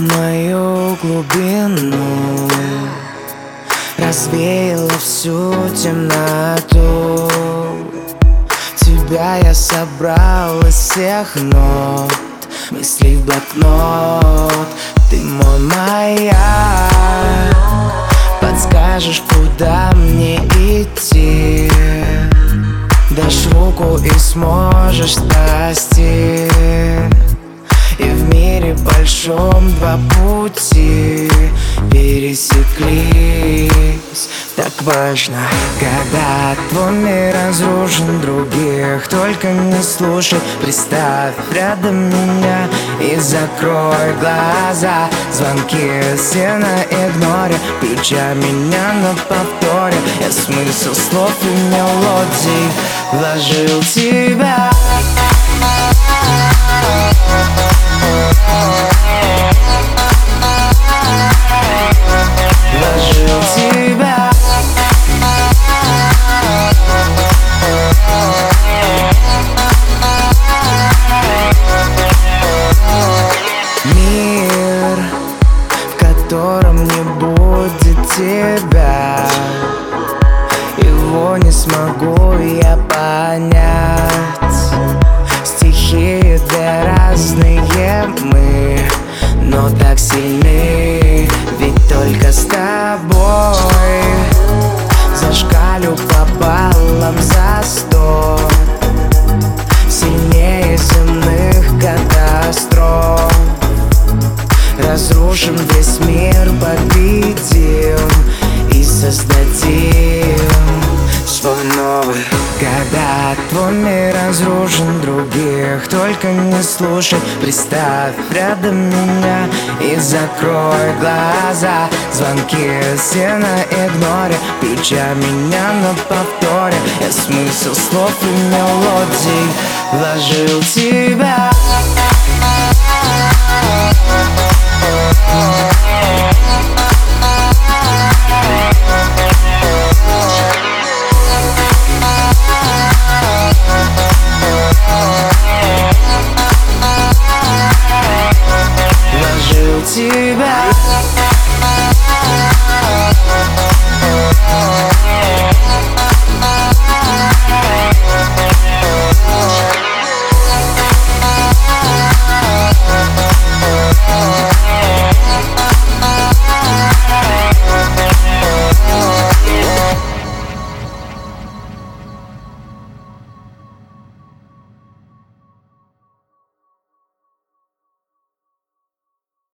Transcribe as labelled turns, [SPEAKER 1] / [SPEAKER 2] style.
[SPEAKER 1] мою глубину, развеяла всю темноту. Тебя я собрал из всех нот, мысли в блокнот. Ты мой маяк, подскажешь, куда мне идти. Дашь руку и сможешь спасти. И в мире большом два пути пересеклись. Так важно, когда твой мир разрушен, других только не слушай. Представь рядом меня и закрой глаза. Звонки все на игноре, включай меня на повторе. Я смысл слов и мелодий вложил в тебя. Вложил в тебя. Мир, в котором не будет тебя, его не смогу я понять. Стихи две разные мы, но так сильны, ведь только с тобой. Зашкалю пополам за 100, сильнее земных катастроф. Разрушим весь мир, победим и создадим свой новый. Когда твой мир разрушен, других только не слушай. Представь рядом меня и закрой глаза. Звонки все на игноре, включай меня на повторе. Я смысл слов и мелодий вложил в тебя. Вложил в тебя.